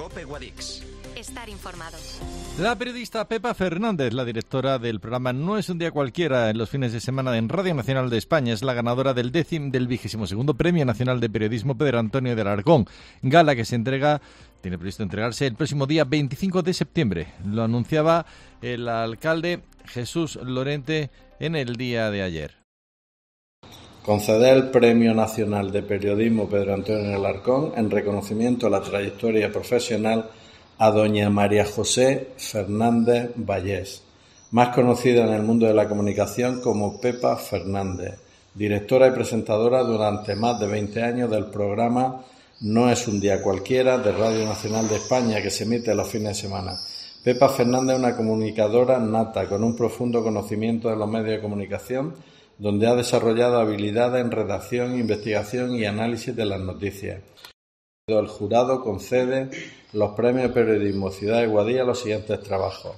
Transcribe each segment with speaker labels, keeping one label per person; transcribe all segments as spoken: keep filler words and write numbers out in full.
Speaker 1: COPE Guadix.
Speaker 2: Estar informado.
Speaker 3: La periodista Pepa Fernández, la directora del programa No es un día cualquiera en los fines de semana en Radio Nacional de España, es la ganadora del décimo del vigésimo segundo Premio Nacional de Periodismo Pedro Antonio de Alarcón, gala que se entrega, tiene previsto entregarse el próximo día veinticinco de septiembre. Lo anunciaba el alcalde Jesús Lorente en el día de ayer.
Speaker 4: Conceder el Premio Nacional de Periodismo Pedro Antonio de Alarcón en reconocimiento a la trayectoria profesional a doña María José Fernández Vallés, más conocida en el mundo de la comunicación como Pepa Fernández, directora y presentadora durante más de veinte años del programa No es un día cualquiera de Radio Nacional de España, que se emite los fines de semana. Pepa Fernández es una comunicadora nata con un profundo conocimiento de los medios de comunicación, donde ha desarrollado habilidades en redacción, investigación y análisis de las noticias. El jurado concede los premios de periodismo Ciudad de Guadix a los siguientes trabajos.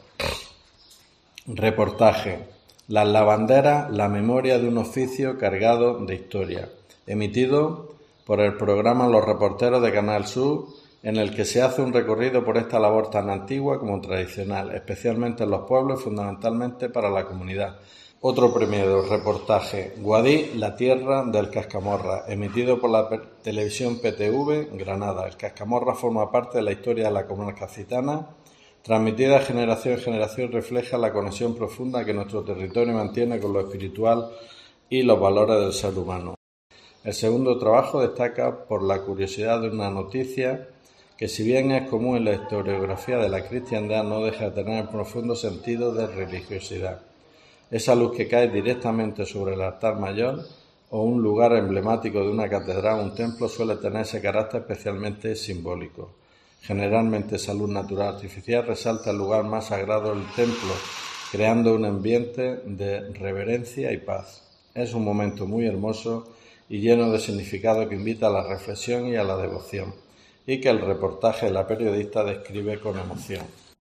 Speaker 4: Reportaje: Las lavanderas, la memoria de un oficio cargado de historia, emitido por el programa Los Reporteros de Canal Sur, en el que se hace un recorrido por esta labor tan antigua como tradicional, especialmente en los pueblos y fundamentalmente para la comunidad. Otro premio de reportaje: Guadix, la tierra del Cascamorra, emitido por la televisión P T V, Granada. El Cascamorra forma parte de la historia de la comarca citana, transmitida de generación en generación, refleja la conexión profunda que nuestro territorio mantiene con lo espiritual y los valores del ser humano. El segundo trabajo destaca por la curiosidad de una noticia que, si bien es común en la historiografía de la cristiandad, no deja de tener un profundo sentido de religiosidad. Esa luz que cae directamente sobre el altar mayor o un lugar emblemático de una catedral o un templo suele tener ese carácter especialmente simbólico. Generalmente esa luz natural artificial resalta el lugar más sagrado del templo, creando un ambiente de reverencia y paz. Es un momento muy hermoso y lleno de significado que invita a la reflexión y a la devoción, y que el reportaje de la periodista describe con emoción.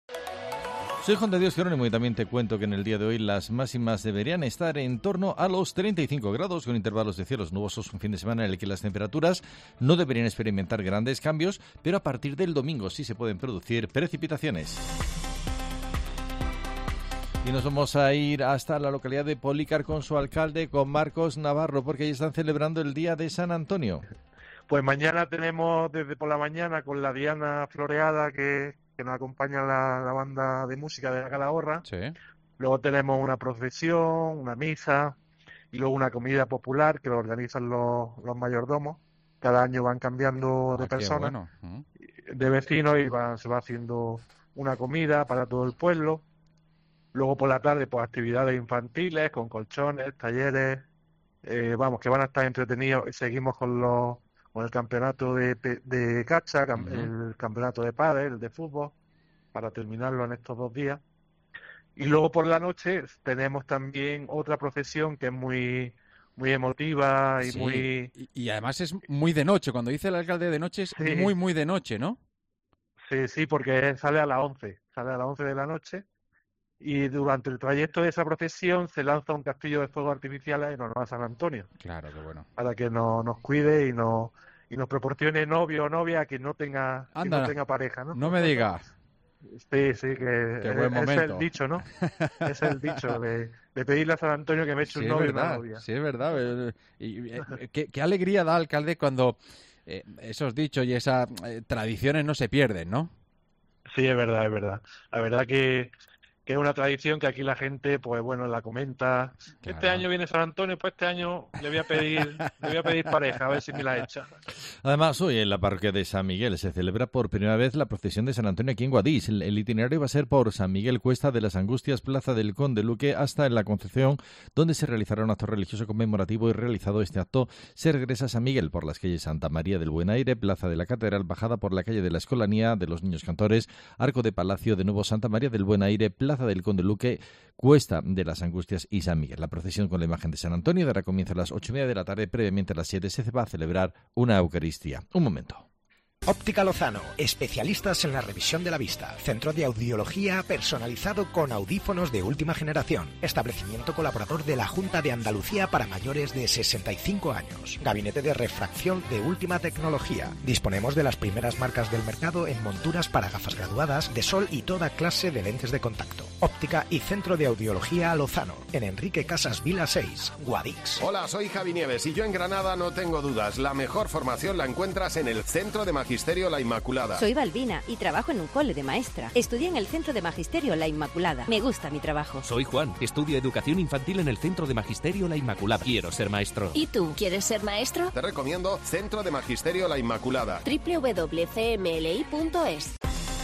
Speaker 3: Soy Juan de Dios Jerónimo y también te cuento que en el día de hoy las máximas deberían estar en torno a los treinta y cinco grados, con intervalos de cielos nubosos, un fin de semana en el que las temperaturas no deberían experimentar grandes cambios, pero a partir del domingo sí se pueden producir precipitaciones. Y nos vamos a ir hasta la localidad de Polícar con su alcalde, con Marcos Navarro, porque ahí están celebrando el Día de San Antonio.
Speaker 5: Pues mañana tenemos desde por la mañana con la Diana Floreada que... que nos acompaña la, la banda de música de la Calahorra.
Speaker 6: Sí.
Speaker 5: Luego tenemos una procesión, una misa y luego una comida popular que lo organizan los, los mayordomos. Cada año van cambiando de
Speaker 6: ah,
Speaker 5: personas,
Speaker 6: bueno. uh-huh.
Speaker 5: de vecinos, y van, se va haciendo una comida para todo el pueblo. Luego por la tarde pues actividades infantiles con colchones, talleres, eh, vamos, que van a estar entretenidos. Seguimos con los con el campeonato de, de cacha, cam, uh-huh. el campeonato de pádel, el de fútbol, para terminarlo en estos dos días. Y luego por la noche tenemos también otra procesión que es muy muy emotiva y
Speaker 6: sí.
Speaker 5: muy...
Speaker 6: Y, y además es muy de noche, cuando dice el alcalde de noche es sí. muy, muy de noche, ¿no?
Speaker 5: Sí, sí, porque sale a las once, sale a las once de la noche, y durante el trayecto de esa procesión se lanza un castillo de fuegos artificiales en honor a San Antonio.
Speaker 6: Claro, qué bueno.
Speaker 5: Para que no, nos cuide y nos y nos proporcione novio o novia a quien no tenga, que no tenga pareja, ¿no?
Speaker 6: No me digas.
Speaker 5: Sí, sí, que
Speaker 6: qué buen momento.
Speaker 5: Es el dicho, ¿no? Es el dicho de, de pedirle a San Antonio que me eche
Speaker 6: sí,
Speaker 5: un novio y
Speaker 6: verdad,
Speaker 5: una novia.
Speaker 6: Sí, es verdad. Y, y, qué, qué alegría da, alcalde, cuando eh, esos dichos y esas eh, tradiciones no se pierden, ¿no?
Speaker 5: Sí, es verdad, es verdad. La verdad que... que es una tradición que aquí la gente, pues bueno, la comenta. Claro. Este año viene San Antonio, pues este año le voy a pedir, le voy a pedir pareja, a ver si me la echa.
Speaker 3: Además, hoy en la parroquia de San Miguel se celebra por primera vez la procesión de San Antonio aquí en Guadix. El, el itinerario va a ser por San Miguel Cuesta de las Angustias, Plaza del Conde Luque, hasta en la Concepción, donde se realizará un acto religioso conmemorativo, y realizado este acto se regresa a San Miguel por las calles Santa María del Buen Aire, Plaza de la Catedral, bajada por la calle de la Escolanía de los Niños Cantores, Arco de Palacio, de nuevo Santa María del Buen Aire, Plaza del Conde Luque, Cuesta de las Angustias y San Miguel. La procesión con la imagen de San Antonio dará comienzo a las ocho y media de la tarde. Previamente a las siete se va a celebrar una Eucaristía. Un momento.
Speaker 1: Óptica Lozano, especialistas en la revisión de la vista. Centro de audiología personalizado con audífonos de última generación. Establecimiento colaborador de la Junta de Andalucía para mayores de sesenta y cinco años. Gabinete de refracción de última tecnología. Disponemos de las primeras marcas del mercado en monturas para gafas graduadas, de sol y toda clase de lentes de contacto. Óptica y Centro de Audiología Lozano, en Enrique Casas Vila seis, Guadix.
Speaker 2: Hola, soy Javi Nieves y yo en Granada no tengo dudas. La mejor formación la encuentras en el Centro de Magisterio La Inmaculada.
Speaker 7: Soy Balbina y trabajo en un cole de maestra. Estudié en el Centro de Magisterio La Inmaculada. Me gusta mi trabajo.
Speaker 8: Soy Juan. Estudio Educación Infantil en el Centro de Magisterio La Inmaculada. Quiero ser maestro.
Speaker 9: ¿Y tú? ¿Quieres ser maestro?
Speaker 2: Te recomiendo Centro de Magisterio La Inmaculada.
Speaker 9: doble u doble u doble u punto c m l i punto es.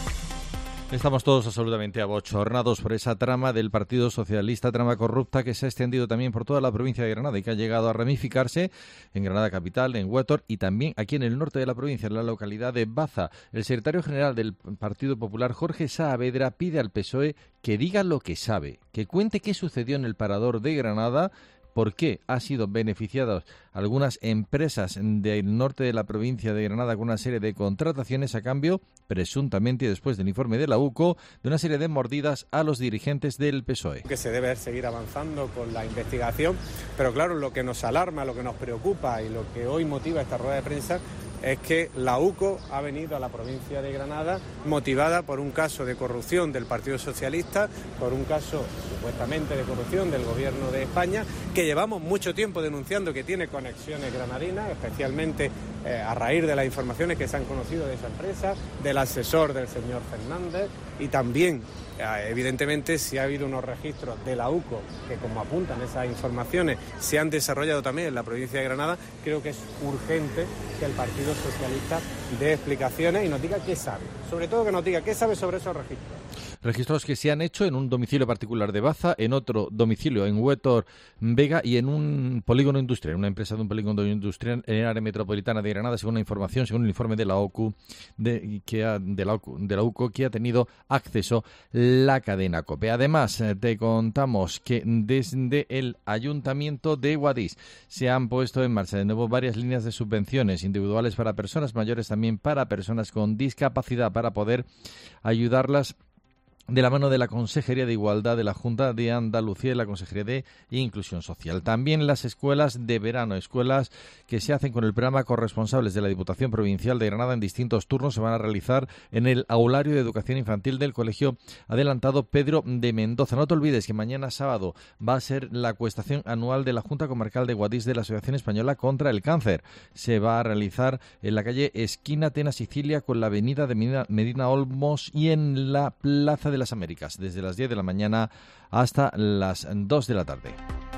Speaker 3: Estamos todos absolutamente abochornados por esa trama del Partido Socialista, trama corrupta que se ha extendido también por toda la provincia de Granada y que ha llegado a ramificarse en Granada capital, en Huétor y también aquí en el norte de la provincia, en la localidad de Baza. El secretario general del Partido Popular, Jorge Saavedra, pide al P S O E que diga lo que sabe, que cuente qué sucedió en el Parador de Granada, por qué ha sido beneficiadas algunas empresas del norte de la provincia de Granada con una serie de contrataciones a cambio, presuntamente después del informe de la U C O, de una serie de mordidas a los dirigentes del P S O E.
Speaker 10: Que se debe seguir avanzando con la investigación, pero claro, lo que nos alarma, lo que nos preocupa y lo que hoy motiva esta rueda de prensa es que la U C O ha venido a la provincia de Granada motivada por un caso de corrupción del Partido Socialista, por un caso supuestamente de corrupción del Gobierno de España, que llevamos mucho tiempo denunciando que tiene conexiones granadinas, especialmente eh, a raíz de las informaciones que se han conocido de esa empresa, del asesor del señor Fernández y también, eh, evidentemente, si ha habido unos registros de la U C O que, como apuntan esas informaciones, se han desarrollado también en la provincia de Granada. Creo que es urgente que el Partido Socialista dé explicaciones y nos diga qué sabe, sobre todo que nos diga qué sabe sobre esos registros.
Speaker 3: Registros que se han hecho en un domicilio particular de Baza, en otro domicilio en Huétor Vega y en un polígono industrial, una empresa de un polígono industrial en el área metropolitana de Granada, según la información, según el informe de la O C U, de, que ha, de, la, de la U C O, que ha tenido acceso la cadena COPE. Además, te contamos que desde el Ayuntamiento de Guadix se han puesto en marcha de nuevo varias líneas de subvenciones individuales para personas mayores, también para personas con discapacidad, para poder ayudarlas de la mano de la Consejería de Igualdad de la Junta de Andalucía y la Consejería de Inclusión Social. También las escuelas de verano, escuelas que se hacen con el programa Corresponsables de la Diputación Provincial de Granada en distintos turnos, se van a realizar en el Aulario de Educación Infantil del Colegio Adelantado Pedro de Mendoza. No te olvides que mañana sábado va a ser la acuestación anual de la Junta Comarcal de Guadix de la Asociación Española contra el Cáncer. Se va a realizar en la calle esquina Tena Sicilia con la avenida de Medina, Medina Olmos y en la Plaza de las Américas, desde las diez de la mañana hasta las dos de la tarde.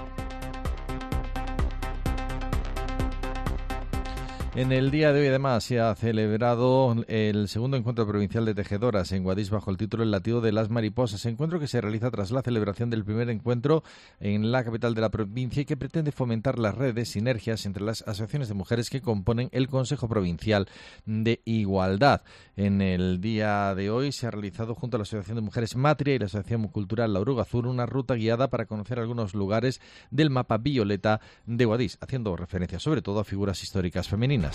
Speaker 3: En el día de hoy, además, se ha celebrado el segundo encuentro provincial de tejedoras en Guadix bajo el título El latido de las mariposas, encuentro que se realiza tras la celebración del primer encuentro en la capital de la provincia y que pretende fomentar las redes, sinergias entre las asociaciones de mujeres que componen el Consejo Provincial de Igualdad. En el día de hoy se ha realizado junto a la Asociación de Mujeres Matria y la Asociación Cultural La Oruga Azul una ruta guiada para conocer algunos lugares del mapa violeta de Guadix, haciendo referencia sobre todo a figuras históricas femeninas.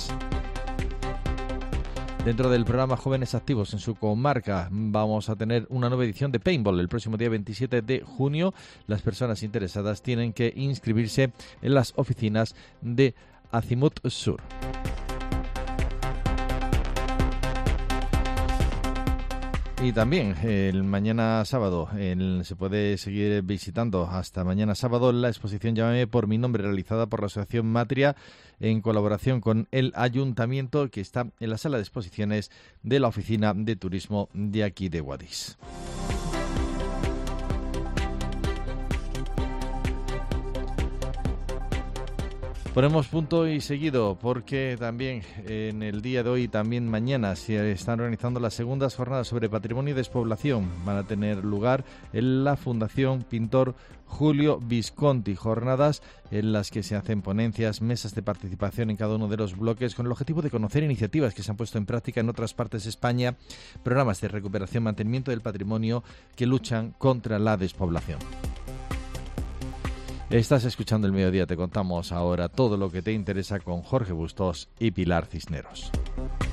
Speaker 3: Dentro del programa Jóvenes Activos en su comarca vamos a tener una nueva edición de Paintball el próximo día veintisiete de junio. Las personas interesadas tienen que inscribirse en las oficinas de Azimut Sur. Y también el mañana sábado el, se puede seguir visitando hasta mañana sábado la exposición Llámame por mi nombre, realizada por la Asociación Matria en colaboración con el Ayuntamiento, que está en la sala de exposiciones de la Oficina de Turismo de aquí de Guadix. Ponemos punto y seguido porque también en el día de hoy y también mañana se están organizando las segundas jornadas sobre patrimonio y despoblación. Van a tener lugar en la Fundación Pintor Julio Visconti, jornadas en las que se hacen ponencias, mesas de participación en cada uno de los bloques con el objetivo de conocer iniciativas que se han puesto en práctica en otras partes de España, programas de recuperación y mantenimiento del patrimonio que luchan contra la despoblación. Estás escuchando El Mediodía, te contamos ahora todo lo que te interesa con Jorge Bustos y Pilar Cisneros.